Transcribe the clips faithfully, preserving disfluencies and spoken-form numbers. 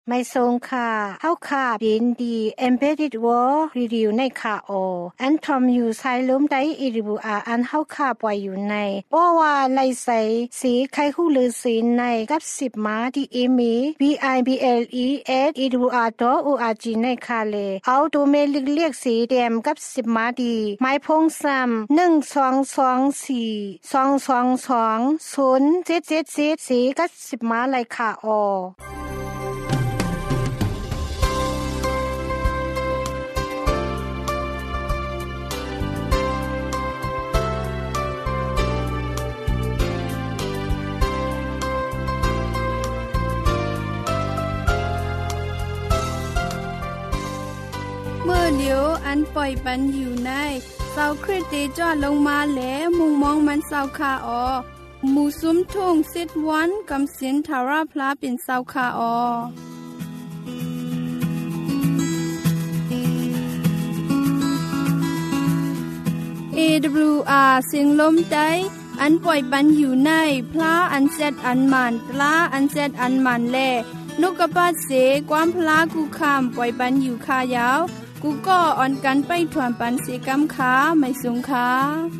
ไม่ทรงค่ะเฮาค่ะยินดี Embedded World Review ในค่ะโออันทอมอยู่ไซลมได้อีริบูอาอันเฮาค่ะปล่อยอยู่ในบ่ว่าไลใสสีไข่ฮู้ลือสีในกับสิบมาที่อีมี บี ไอ บี แอล อี เอส อี ดับเบิลยู อาร์ ดอท โอ อาร์ จี ในค่ะเลเอาตัวเมลิกเรียกสีแดงกับสิบมาดีไม้พงซ้ำหนึ่ง สอง สอง สี่ สอง สอง สอง ศูนย์ เจ็ด เจ็ด เจ็ดสีกับสิบมาเลยค่ะออเมื่อเดียวอันปล่อยปันอยู่ในเสาคริสติจอดลงมาแล้วมุงมองมันเสาคาออหมู่ซุ้มทุ่งสิดวันกำสินทาราพลาเป็นเสาคาออ เอ ดับเบิลยู อาร์ เสียงลมใจอันปล่อยปันอยู่ในพลาอันเซดอันมันปลาอันเซดอันมันแลนกกระปาดเสความพลากูคำปล่อยปันอยู่คายาวกูก็อ่อนกันไปถวนปันเสกำขาไม่สูงขา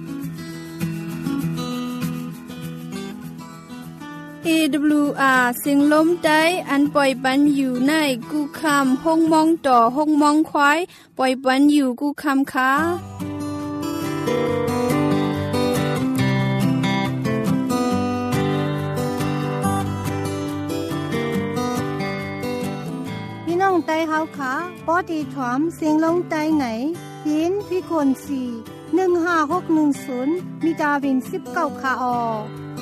เอ ดับเบิลยู อาร์ เสียงลมใจอันปล่อยปันอยู่ในกูคำห้องมองต่อห้องมองควายปล่อยปันอยู่กูคำขาน้องไตเฮาค่ะปอดีถอมเสียงลงไตไหนยินพี่คนสี่ หนึ่ง ห้า หก หนึ่ง ศูนย์มีดาวินสิบเก้าค่ะออ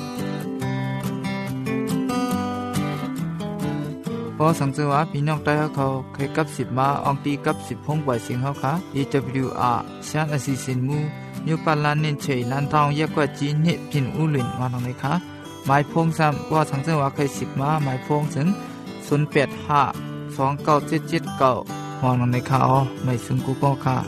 พอสังเกตว่าพี่น้องไตเฮาเขาเคยกับสิบมาอองตีกับสิบพงปล่อยเสียงเฮาค่ะ อี ดับเบิลยู อาร์ ชานอสิสินมูยูปาลานเนนเชยลันทองยะกว่าจีนิพินอุลินวานองเลยค่ะหมายพงซ้ำว่าสังเกตว่าเคยสิบมาหมายพงถึงศูนย์ แปด ห้าสอง เก้า เจ็ด เจ็ด เก้ามองลงในข่าวไม่ซึ่งกูก็ค่ะ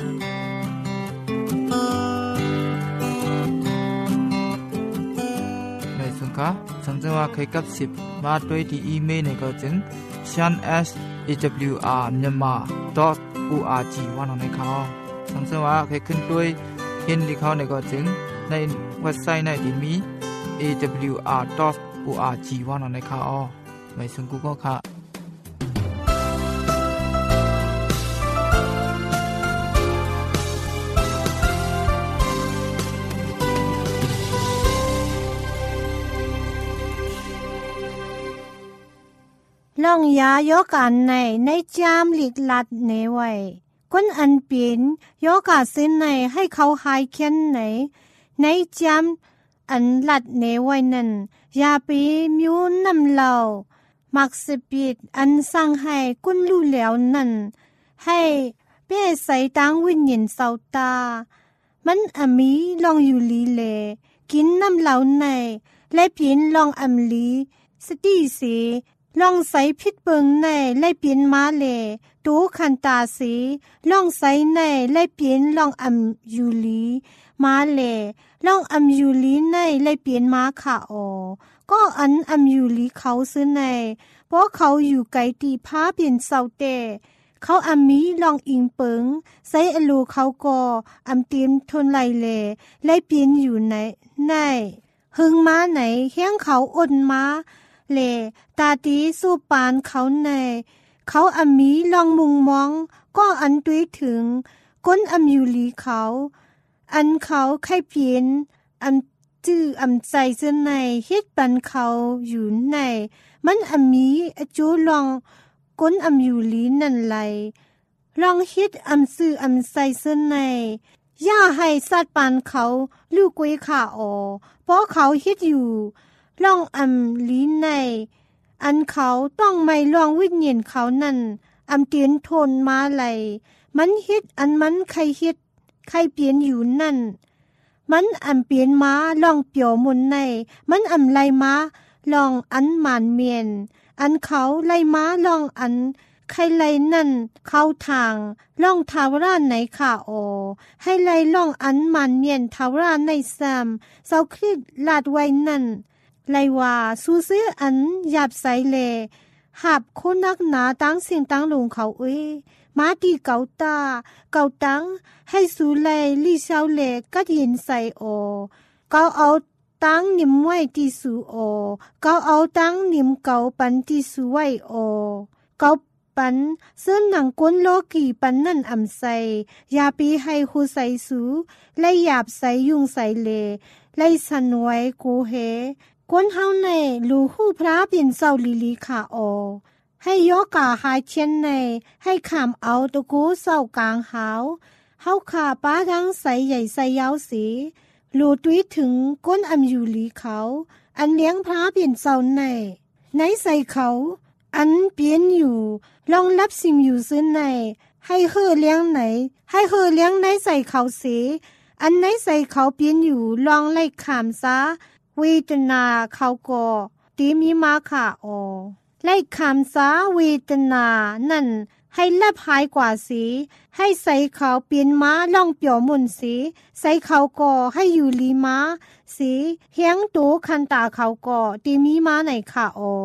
ไม่ซึ่งค่ะสังเกตว่าเคยกับสิบมาด้วยที่อีเมลในก็จึง shan s a w r myanmar dot org ว่าลงในข่าวสังเกตว่าเคยขึ้นด้วยเห็นที่เขาในก็จึงในเว็บไซต์ในที่มี เอ ดับเบิลยู อาร์ ดอท โอ อาร์ จี ว่าลงในข่าวไม่ซึ่งกูก็ค่ะล่องยายกอันในในจามหลีกลัดเนไว้คนอันเปลี่ยนยกาสินในให้เขาหายเขียนในในจามอันลัดเนไว้นั้นอย่าไปมิวนำเรามักสิปิดอันสร้างให้กุนรู้แล้วนั้นให้เป้ใส่ตังวิญญาณเศร้าตามันอมีลองอยู่ลีเลกินน้ำเหลาในและเปลี่ยนลองอำลีสติสีลองใส่พิษเบิงในไล่เปลี่ยนมาเลตูคันตาสีลองใส่ในไล่เปลี่ยนลองอำยูลีมาเลลองอำยูลีในไล่เปลี่ยนมาค่ะออก็อันอำยูลีเขาซื้อในเพราะเขาอยู่ไกลตีพาเปลี่ยนเศร้าแต่เขาอำมีลองอิงเปิงใส่อลูเขาก็อำเตรียมทนไล่เลไล่เปลี่ยนอยู่ในในหึงมาไหนเฮียงเขาอดมาเลตาตีสู้ปานเขาในเขาอำมีลองมุงมองก็อันด้วยถึงก้นอำยูลีเขาอันเขาไข่เปลี่ยนอำจื้ออำใจเสื้อในเฮ็ดปันเขาอยู่ในมันอำมีอจูลองก้นอำยูลีนั่นไหลลองเฮ็ดอำซื่ออำใจเสื้อในย่าให้สัตว์ปานเขาลูกกวยขาออเพราะเขาเฮ็ดอยู่ลองอำลีในอันเขาต้องไม่ลองวิญญาณเขานั่นอำเตียนทนมาไหลมันเฮ็ดอันมันใครเฮ็ดใครเปลี่ยนอยู่นั่นมันอำเปลี่ยนมาลองเปียวมุนในมันอำไลมาลองอันหมานเมียนอันเขาไลมาลองอันใครไลนั่นเข้าทางล่องทาวราไหนค่ะโอให้ไลล่องอันหมานเมียนทาวราในซ้ำเสาคริดลาดไว้นั่นไลว่าสู้ซื้ออันหยาบใสเลหับคนนักหนาตั้งเสียงตั้งลงเขาเอ้ยมาดีเกาตาเกาตั้งให้สูเลยลี่เช้าเลก็ยินใส่โอเกาเอาตั้งนิ่มไว้ที่สูโอเกาเอาตั้งนิ่มเกาปันที่สูไว้โอเกาปันเส้นหนังก้นโลกีปันนั่นอ่ำใส่ยาปีให้หูใส่สูและหยาบใส่ยุงใส่เลไล่สันไว้กูเฮก้นเฮาในลูหูพระเปลี่ยนเศร้าลีลีขาโอให้ยกกาหายเชียนในให้ขามเอาตะกูเศร้ากลางหาวเฮาขาป้าทั้งใสใหญ่ใสยาวสีลูตุ้ยถึงก้นอำอยู่ลีเขาอันเลี้ยงพระเปลี่ยนเศร้าในในใส่เขาอันเปลี่ยนอยู่ลองรับสิ่งอยู่ซื้อในให้เฮ่อเลี้ยงไหนให้เฮ่อเลี้ยงในใส่เขาเสียอันในใส่เขาเปลี่ยนอยู่ลองไล่ขามซะเวทนาเขาก็ตีมีมาค่ะออไล่คำสาเวทนานั่นให้ลับหายกว่าสีให้ใส่เขาเปลี่ยนม้าล่องเปี่ยวมุนสีใส่เขาก็ให้อยู่ลีม้าสีเฮียงตูคันตาเขาก็ตีมีม้าไหนค่ะออ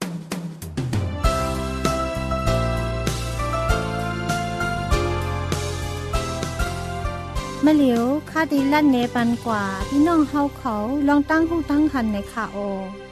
มะเหลียวคาดีลั่นเนปันกว่าพี่น้องเฮาเขาลองตั้งหูตั้งหันในค่ะโอ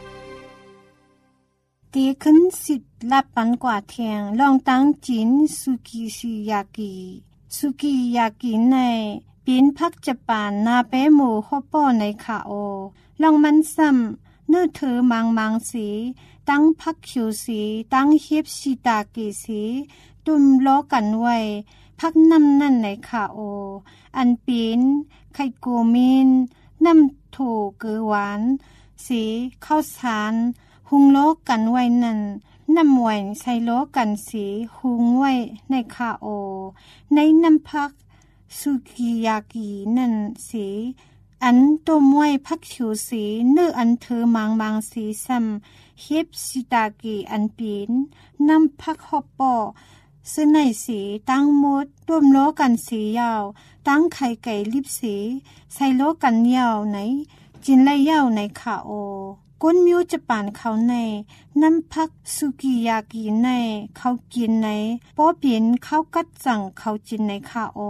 ตีขึ้นสิบลับปันกว่าเทียงลองตั้งจินสุกิชิยากิสุกิยากิในเป็นพักจะปานนาเปหมูฮอปป้อในค่ะโอลองมันซ้ำเนื้อเธอมังมังสีตั้งพักคิวสีตั้งเฮียบชิตากิสีตุ่มล้อกันไว้พักน้ำนั่นในค่ะโออันเป็นไข่กูมินน้ำโถเกือหวานสีข้าวสารหุงล้อกันไว้นั่นน้ำหวานใส่ล้อกันสีหุงไว้ในค่ะโอในน้ำพักสุกิยากินั่นสีอันต้มไว้พักฉิวสีเนื้ออันเธอมังมังสีซ้ำเฮียบชิตากิอันเป็นน้ำพักฮอปปอซึ่งในสีตั้งมดร่วมล้อกันสียาวตั้งไข่ไก่ลิบสีใส่ล้อกันยาวไหนจินไล่ยาวในขาโอก้นมิวจะป่านเขาในน้ำพักสุกิยากิในเขากินในป้อเปลี่ยนเขากัดสั่งเขาจินในขาโอ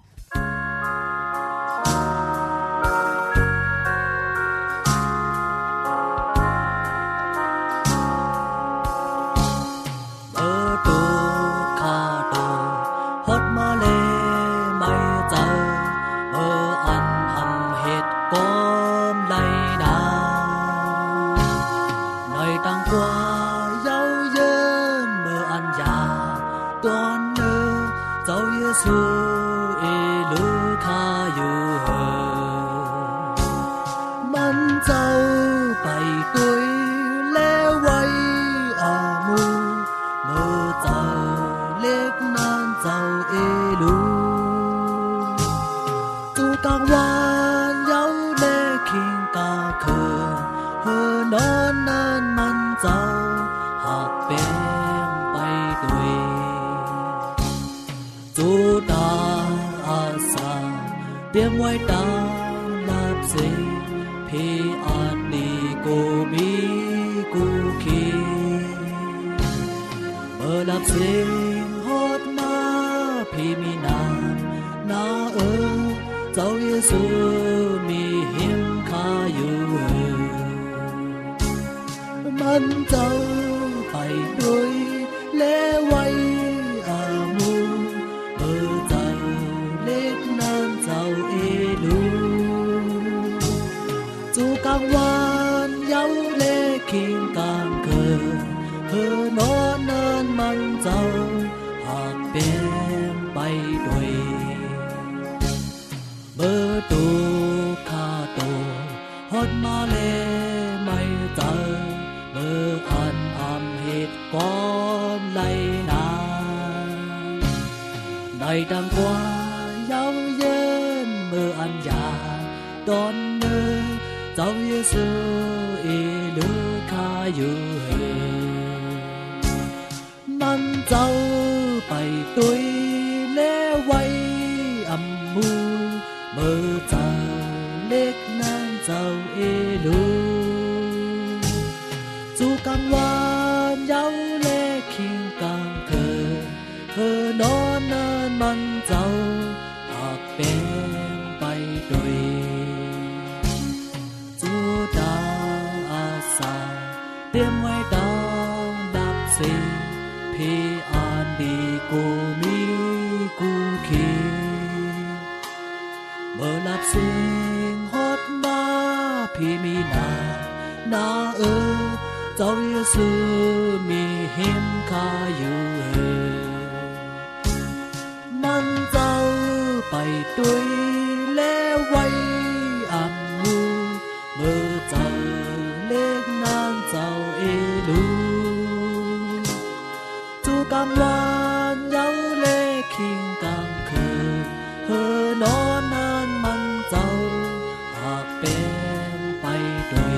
เบียงไว้ตาลับเสพีอันนี้กูมีกูคิดเมื่อลับเสฮอดมาพี่มีนามนาเออเจ้าเยซูมีหิมข้าอยู่มันเจ้าไปด้วยและไว้อามูเมื่อเจ้าเล็กนั้นเจ้าเอลูจูกลางวันเย้าเล็กคิงกลางเกินเธอนอนเนินมันเจ้าหากเป็นไปด้วยเมื่อตูข้าโตฮอดมาเลไม่เจอเมื่ออันอำเหตุก้อนไหลนาในดังกว่าเย้าเย็นเมื่ออันยาตอนเมื่อเจ้าเยซูเอลูข้าอยู่มันเจ้าไปตุยเล่ไว้อำมูเมื่อเจ้าเล็กนั้นเจ้าเอลูจูกังวานเย้าเล่มันเจ้าหากเป็นไปด้วยจูดาอาสาเตรียมไว้ดาวนับสิพี่อันดีกูมีกูคิดเมื่อนับสิงฮอดมาพี่มีนานาเออเจ้าเยซูมีเห็นข้าอยู่เออมันเจ้าไปด้วยแล้วไว้อันมูเมื่อเจ้าเล็กนางเจ้าเอลูจูกำวันเย้าเล็กคิงกังคืนเฮอนอนนานมันเจ้าหากเป็นไปด้วย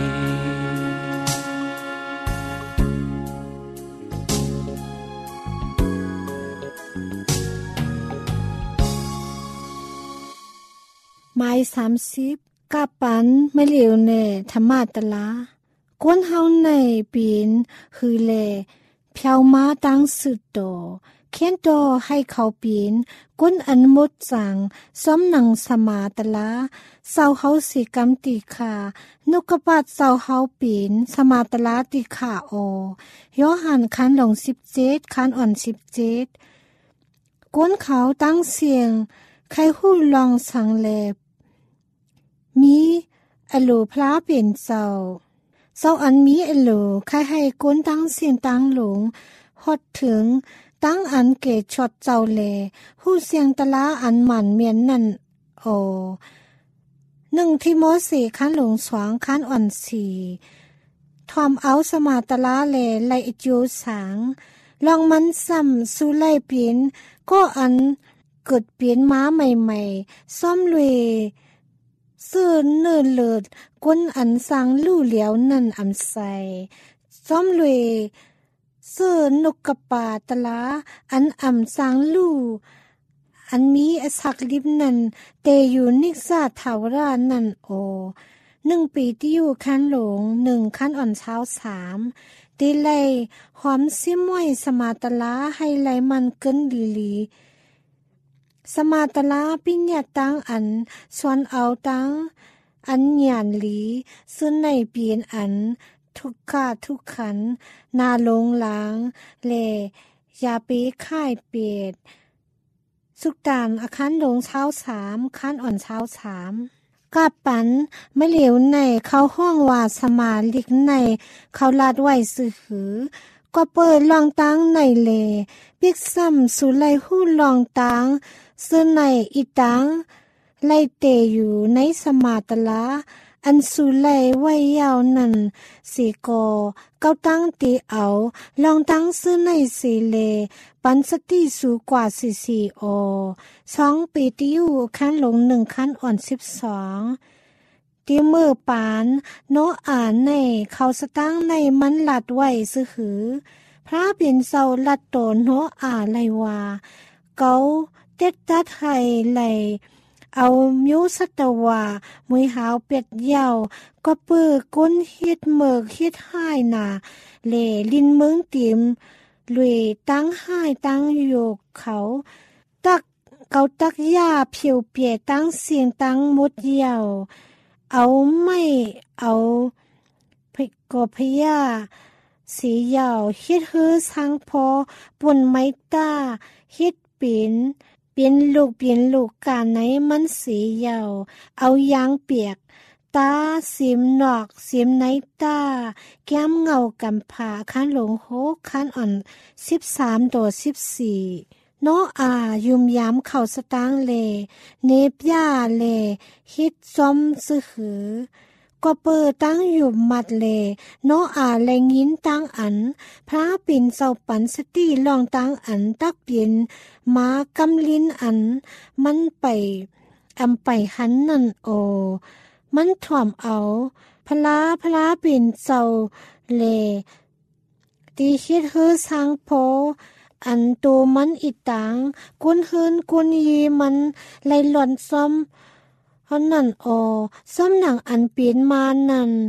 ไม้สามสิบกาปันไม่เหลวเน่ธรรมาตลากวนเฮาในปีนคือแลเพียวมาตั้งสุดโตเขียนโตให้เขาปีนกวนอันมดสังซ้อมหนังสมาตลาเศร้าเฮาสิกรรมติคานกกระปาดเศร้าเฮาปีนสมาตลาติขาโอยอหันคันหลงสิบเจ็ดคันอ่อนสิบเจ็ดกวนเขาตั้งเสียงใครหู้ลองสังแลมีอโลพลาเป็นเศร้าเศร้าอันมีอโลใครให้ก้นตั้งเสียงตั้งหลงฮอดถึงตั้งอันเกตช็อตเจ้าแลหู้เสียงตะลาอันหมันเมียนนั่นโอหนึ่งที่โมสีคันหลงสวางคันอ่อนสีทอมเอาสมาตะลาแลไลจูสังลองมันซ้ำสู้ไล่เปลี่ยนก็อันเกิดเปลี่ยนม้าใหม่ๆซ่อมลุยเสื้อเนื้อเลิศก้นอันสังลู่เหลียวนั่นอำใสซ้อมลุยเสื้อนกกระปาตะลาอันอำสังลู่อันมีอสักลิบนั่นเตอยู่นิกษาถาวรานั่นโอหนึ่งปีที่อยู่คันหลงหนึ่งคันอ่อนเช้าสามตีไลหอมซิมวยสมาตะลาให้ไลมันเกินลีลีสมาตลาปิญญาตังอันสวนเอาตังอันหยานหลีซึ่งในเปลี่ยนอันทุกขาทุกขันนาลงหลางเลยาปีค่ายเปียดสุกตานอาคันลงเช้าสามคันอ่อนเช้าสามกาปันไม่เหลวในเขาห้องว่าสมาลิกในเขาลาดไว้ซื้อหือก็เปิดลองตังในเลปิกซ้ำสุไลหู้ลองตังซึ่งในอีตังไลเตอยู่ในสมาตลาอันสุไลไว้ยาวนั่นสีกอเก้าตั้งตีเอาลองตั้งซึ่งในสีเลปันสติสูกว่าสี่สี่โอสองปีติอยู่ขั้นลงหนึ่งขั้นอ่อนสิบสองตีมือปานโนอ่านในเขาสตั้งในมันหลัดไว้ซื้อหือพระเป็นเศร้าลัดโตโนอ่าไลวาเกาเต็ดตัดให้ไหลเอามิวสัตวามวยหาวเป็ดเยาวก็เปื้อก้นเฮ็ดเมิกเฮ็ดห้ายนาเล่ลินเมืองติมลุยตั้งห้ายตั้งโยกเขาตักเกาตักยาเพียวเปียตั้งเสียงตั้งมดเยาวเอาไม่เอาพกบพยาสียาวเฮ็ดเฮือสังพอปุ่นไม้ตาเฮ็ดปิ่นเปลี่ยนลูกเปลี่ยนลูกกาไหนมันสียาวเอายางเปียกตาสิมนอกสิมในตาแก้มเงากำผาคันหลงโหคันอ่อนสิบสามตัวสิบสี่โนอายุมยามเข่าสตางเลเนบยาเลฮิตซอมซื้อหือก็เปิดตั้งอยู่มัดเลโนอาแลงินตั้งอันพระปิ่นเศร้าปันสติลองตั้งอันตักเปลี่ยนมากำลินอันมันไปอำไปหันนั่นโอมันถ่อมเอาพลาพลาปิ่นเศร้าเลตีคิดเฮือสังโพอันตัวมันอีตังกุนเฮืนกุนยีมันไหลหล่อนซ้อมเพราะนั่นโอซ้อมหนังอันเปลี่ยนมานั่น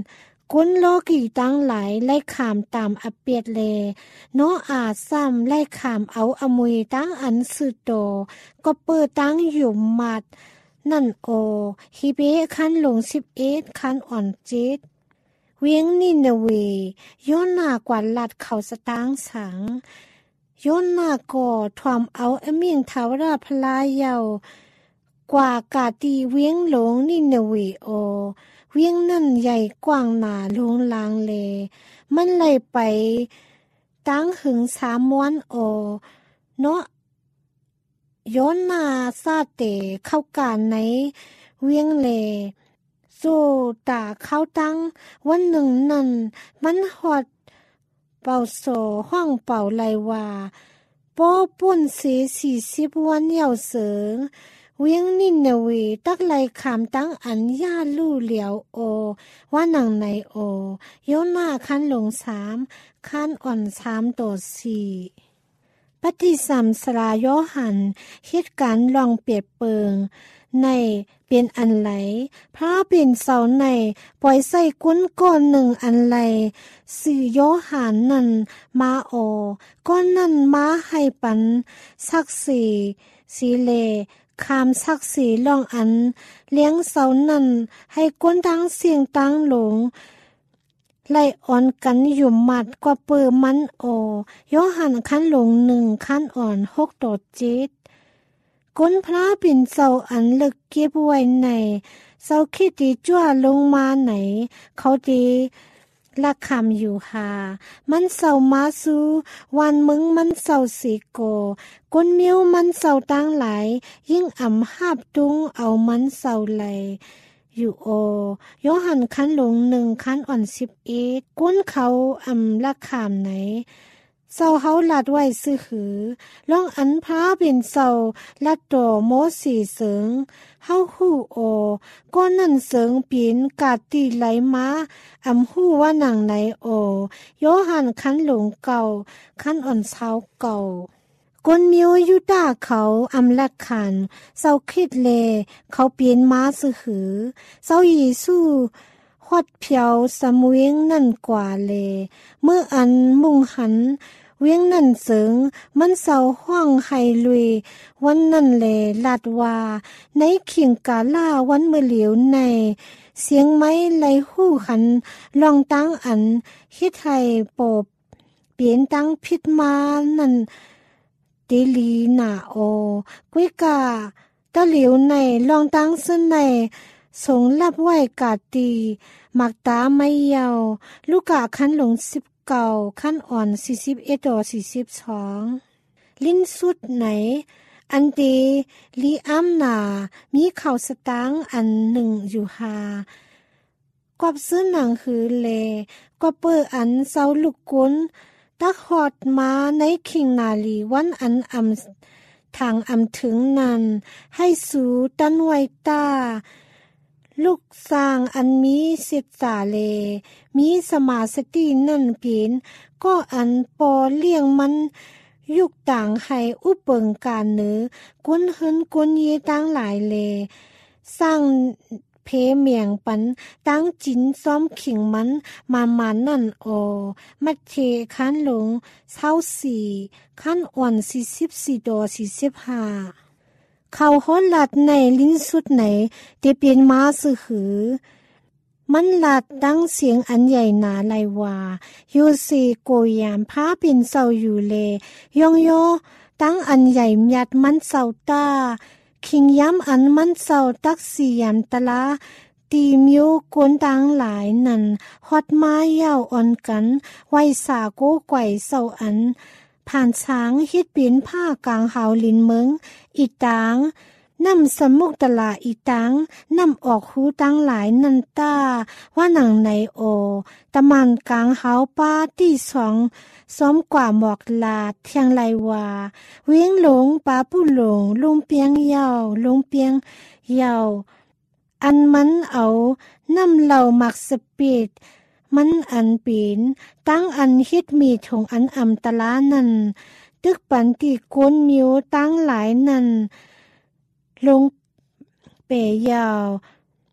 กุนโลกีตั้งหลายไล่ขามตามอเปียดเลโนอาซ้ำไล่ขามเอาอมุยตั้งอันสุดโตก็เปิดตั้งอยู่มัดนั่นโอฮิเบคันหลงสิบเอ็ดคันอ่อนจิตเวียงนินเวย้อนหน้ากว่าลัดเขาสตางสังย้อนหน้าก่อทวมเอาอเมียงทาวราพลายเยากว่ากาตีเวียงหลงนินเวโอเวียงนั่นใหญ่กว้างหนาลงลางเลมันเลยไปตั้งหึงสามม้วนโอเนาะย้อนหน้าซาเตเข้าการในเวียงเลโซตาเข้าตั้งวันหนึ่งนั่นมันหอดเป่าโซห้องเป่าไลว่าป้อป่นเสียสี่สิบวันเยาวเสือเวียงนินเนวีตักไลขามตั้งอันย่าลู่เหลียวโอว่าหนังในโอโยหน้าคันหลงสามคันอ่อนสามต่อสี่ปฏิสัมสลาโยหันเหตุการณ์ลองเปรียบเปิงในเป็นอันไหลพระเป็นเสาในปล่อยใส่กุ้นก้อนหนึ่งอันไหลสื่อโยหันนั่นมาโอก้อนนั่นมาให้ปันสักสีสีเลคามสักสีลองอันเลี้ยงเสานั่นให้ก้นตั้งเสียงตั้งหลงไล่อ่อนกันอยู่หมัดกว่าเปิดมันโอโยหันขั้นหลงหนึ่งขั้นอ่อนหกต่อเจ็ดก้นพระปิ่นเสาอันเลึกเก็บไว้ในเสาคิดดีจ้วลงมาไหนเขาดีละคำอยู่หามันเสามาสูวันมึงมันเสาสีโกก้นมิ้วมันเสาตั้งหลายยิ่งอ่ำหาบตุงเอามันเสาไหลอยู่โอโยหันคันหลงหนึ่งคันอ่อนสิบเอ็ดก้นเขาอ่ำละคำไหนเสาเฮาลัดไว้ซื้อหือล่องอันพระเป็นเสาลัดโตโมสีเสิงเฮาหู้โอก้อนนั่นเสิงปีนกาดตีไหลมาอำหู้ว่าหนังไหนโอโยหันคันหลงเก่าคันอ่อนเช้าเก่าก้นมิวยุตาเขาอำลักขันเสาคิดเลเขาเปลี่ยนมาซื้อหือเสายีสู้ฮอดเพียวสมเวียงนั่นกว่าเลเมื่ออันมุ่งหันเวียงนั่นเสิงมันเศร้าห้องไห้ลุยวันนั่นเลลาดว่าในเขียงกาล่าวันเมื่อเหลียวในเสียงไม้ไหลหู้หันลองตั้งอันฮิตไทยโปบเปลี่ยนตั้งพิดมานั่นเตลีนาโอกุ้ยกาตะเหลียวในลองตั้งซึ่งในสงรับไหวกาตีหมักตาไม่ยาวลูกกะคันหลงสิบเก่าคันอ่อนสี่สิบเอ็ดต่อสี่สิบสองลิ้นสุดไหนอันเดลีอัมนามีเข่าสตางอันหนึ่งอยู่หากวบซื้อหนังหือเลกวบเปิดอันเสาลูกกุนตักหอดมาในคิงนาลีวันอันอำทางอำถึงนั้นให้สู่ตันไวตาลูกสร้างอันมีสิทธาเลมีสมาสตินั่นเปลี่ยนก็อันปอเลี้ยงมันยุกต่างให้อุปเปิงการเนือก้นเฮินก้นเยตั้งหลายเลสร้างเพเมียงปันตั้งจินซ้อมขิงมันมามานั่นโอมัดเทคันหลงเศร้าสี่คันอ่อนสี่สิบสี่ดอสี่สิบห้าเขาฮอดลัดในลิ้นสุดไหนเตเปลี่ยนมาสื่อหือมันลัดตั้งเสียงอันใหญ่หนาไลว่าโยเซโกยามพาเป็นเศร้าอยู่เลยองโยตั้งอันใหญ่ยัดมันเศร้าตาคิงย้ำอันมันเศร้าตักสี่ยามตะละตีมิวกวนตังหลายนั่นฮอดมายาวอ่อนกันไว้สาโกไกวเศร้าอันผ่านช้างฮิตเปลี่ยนผ้ากลางหาวลินเมืองอีตางนำสมุกตลาอีตังนำออกหูตังหลายนันตาว่าหนังในโอตะมันกลางเฮาป้าที่สองซ้อมกว่าหมอกลาเทียงไลวาเวียงหลงป้าผู้หลงลุงเปียงยาวลุงเปียงยาวอันมันเอานำเหล่าหมักสปีดมันอันปีนตั้งอันฮิตมีถงอันอำตะลานั่นตึกปันตีก้นมิวตั้งหลายนั่นลงเปยาว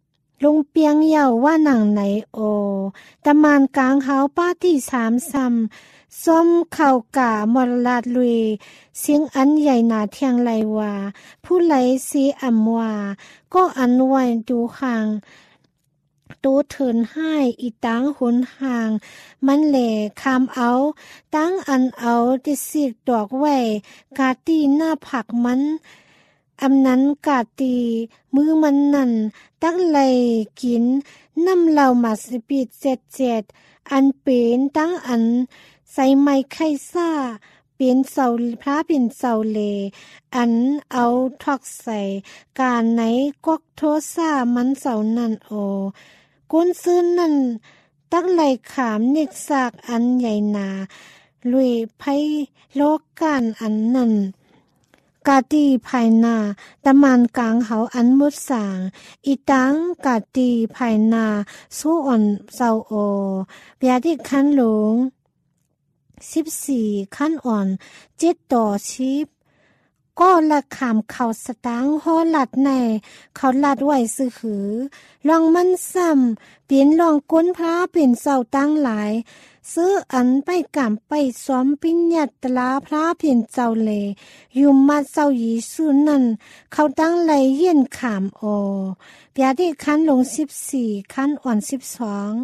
ลุงเปียงเย่าว่าหนังไหนโอตะมานกลางเขาป้าที่สามซ้ำส้มเข่ากามรลาดลุยเสียงอันใหญ่หนาเทียงไหลว่าผู้ไหลสีอ่ำว่าก็อันไว้ดูห่างตูเถินให้อีตังหุนห่างมันแหล่คำเอาตั้งอันเอาติสิกดอกไว้กาตีหน้าผักมันอำนั้นกาตีมือมันนั่นตักไหลกินน้ำเหล่ามาสปีดเจ็ดเจ็ดอันเป็นตั้งอันใส่ไม้ไข่ซ่าเป็นเสาพระเป็นเสาเลอันเอาทอกใส่การไหนกอกโทซ่ามันเสานั่นโอกุนซื้อนั่นตักไหลขามเนกซากอันใหญ่หนาลุยไพโลกันอันนั่นกาตีภายหน้าตะมานกลางเขาอันมุดสางอีตังกาตีภายหน้าสู้อ่อนเศร้าโอเบียดิคันหลงสิบสี่ขั้นอ่อนเจ็ดต่อชิบก็ละขามเขาสตางหอลัดในเขาลัดไว้ซื้อหือลองมันซ้ำเปลี่ยนลองก้นพระเป็นเสาตั้งหลายซื้ออันไปกำไปซ้อมปิญญาตลาพระเพียนเจ้าเลอยู่มาเจ้าหยีสุนั่นเขาตั้งไหลเย็นขามโอเปียที่ขั้นลงสิบสี่ขั้นอ่อนสิบสอง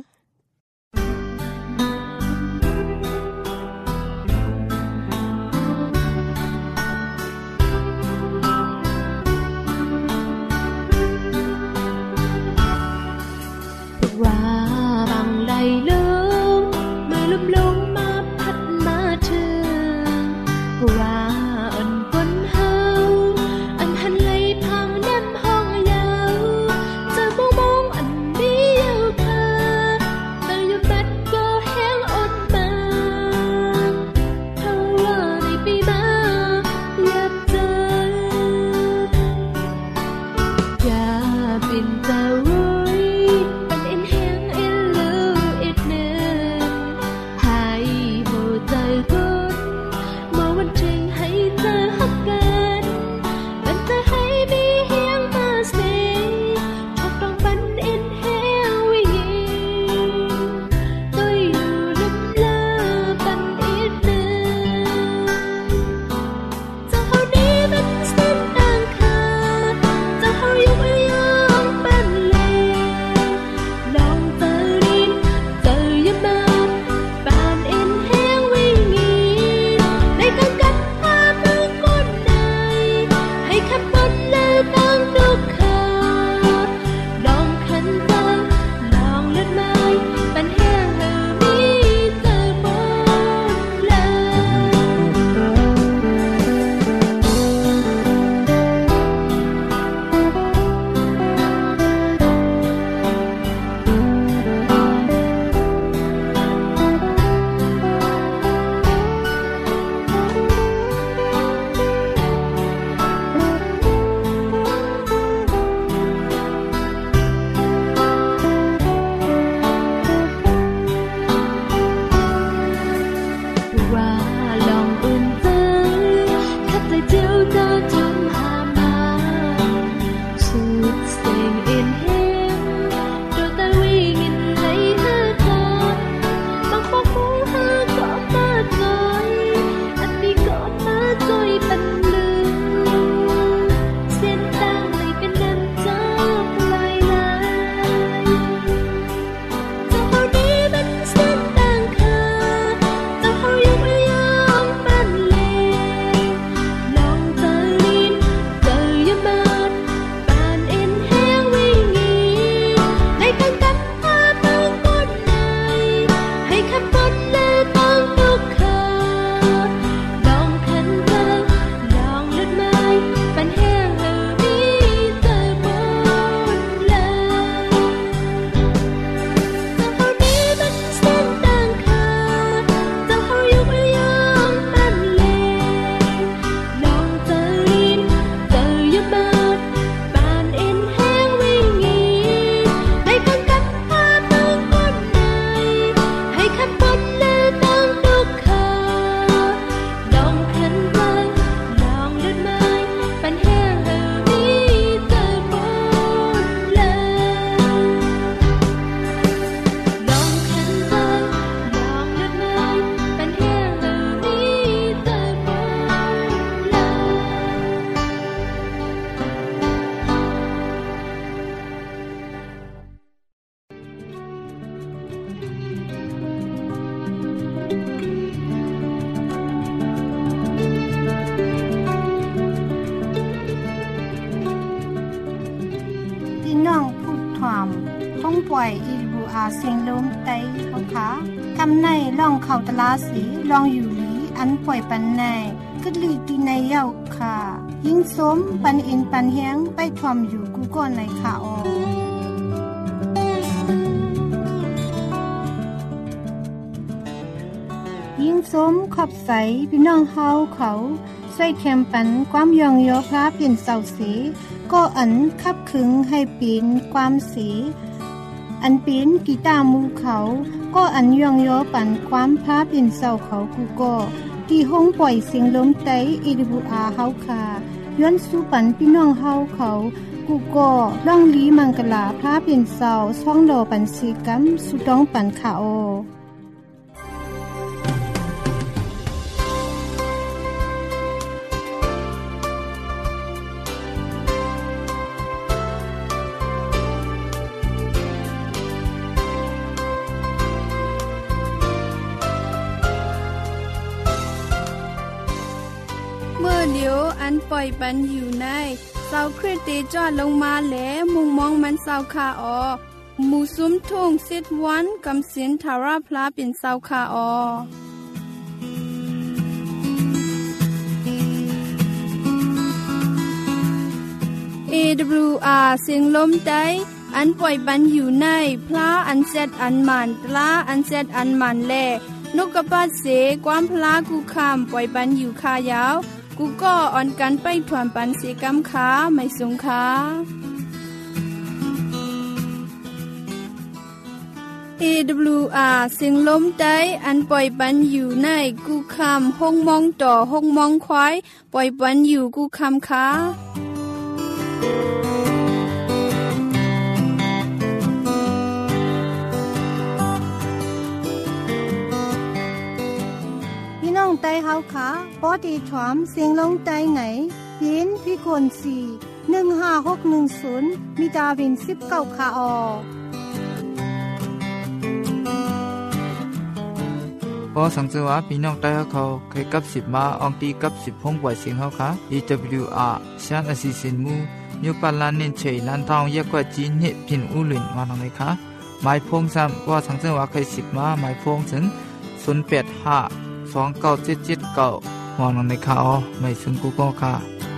ว่าบางไหลลืมเมื่อลุ่มลงมาพัดมาถึงว่าอ่อนปนเฮาอันหันไหลพังน้ำห้องยาวจะมองมองอันนี้ยาวค่ะแต่อยู่บัดก็แห้งอดมาเพราะว่าในปีมาอยากเจออย่าเป็นเจ้ากป่วยอีบูอาเสียงลมไตเฮาค่ะกำในล่องเข้าตลาสีลองอยู่หลีอันป่วยปันในกึดลีตีในเย้าค่ะยิ่งสมปันอินปันเฮียงไปทอมอยู่กูก่อนในค่ะออยิ่งสมขอบใสพี่น้องเฮาเขาใส่แคมปันความยองโยพระเปลี่ยนเสาสีก็อันคับขึงให้ปีนความสีอันปีนกีตาร์มูเขาก็อันยองโยปันความพระเปลี่ยนเสาเขากูก็ที่ห้องปล่อยเสียงลมไตอีดิบูอาเฮาค่ะย้อนสู้ปันพี่น้องเฮาเขากูก็ล่องลีมังกลาพระเปลี่ยนเสาช่องโดปันสีกัมสุดองปันค่ะโอเมื่อเดียวอันปล่อยปันอยู่ในเสาคริสเตจอดลงมาแหลมุงมองมันเสาคาออหมู่ซุ้มทุ่งสิทวันกำสินทาราพลาเป็นเสาคาออ เอ ดับเบิลยู อาร์ เสียงลมไต้อันปล่อยปันอยู่ในพลาอันเซตอันมันตลาอันเซตอันมันแลนกกระปัดเสความพลากูคามปล่อยปันอยู่คายาวกูก็อ่อนกันไปถวนปันเสกำขาไม่สงขาเอ ดับเบิลยู อาร์ เสียงลมไต้อันปล่อยปันอยู่ในกูคามห้องมองต่อห้องมองควายปล่อยปันอยู่กูคามขาไต้เฮาค่ะปอตีถวมเสียงลงไต้ไหนยินพี่คนสี่หนึ่งห้าหกหนึ่งศูนย์มีดาวินสิบเก้าค่ะออพอสังเกตว่าพี่น้องไต้เขาเคยกับสิบมาอองตีกับสิบพงปล่อยเสียงเฮาค่ะ อี ดับเบิลยู อาร์ ชานอสิสินมูยูปันลานเน้นเฉยลานทองเยกกว่าจีนเฮพินอูหลินมาทางไหนคะหมายพงซ้ำว่าสังเกตว่าเคยสิบมาหมายพงถึงศูนย์แปดห้าสองเก้าเจ็ดเจ็ดเก้ามองลงในข่าวไม่ซึ่งกูก็ค่ะ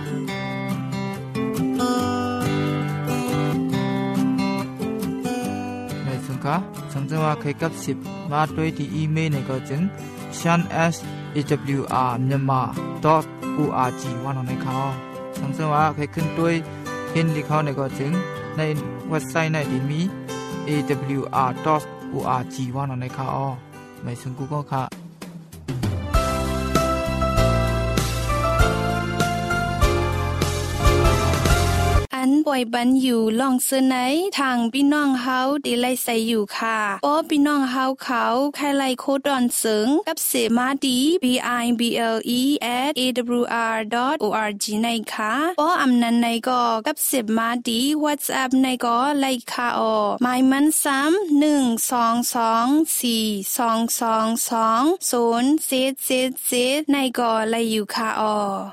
ไม่ซึ่งค่ะสังเกตว่าเคยกับสิบมาด้วยที่อีเมลในก็จึง shan s a w r myanmar dot org ว่าลงในข่าวสังเกตว่าเคยขึ้นด้วยเห็นที่เขาในก็จึงในเว็บไซต์ในที่มี เอ ดับเบิลยู อาร์ ดอท โอ อาร์ จี ว่าลงในข่าวไม่ซึ่งกูก็ค่ะอันป่อยบันอยู่ล่องเสไนทางพี่น้องเฮาดีไลใส่อยู่ค่ะป้อพี่น้องเฮาเขาใครไลโคดอนเสิงกับเสมาดี b i b l e at a w r dot org ในค่ะป้ออำนันในก็กับเสมาดี WhatsApp ในก็ไลค่ะออหมายมันซ้ำหนึ่งสองสองสี่สองสองสองศูนย์เจ็ดเจ็ดเจ็ดในก็ไลอยู่ค่ะออ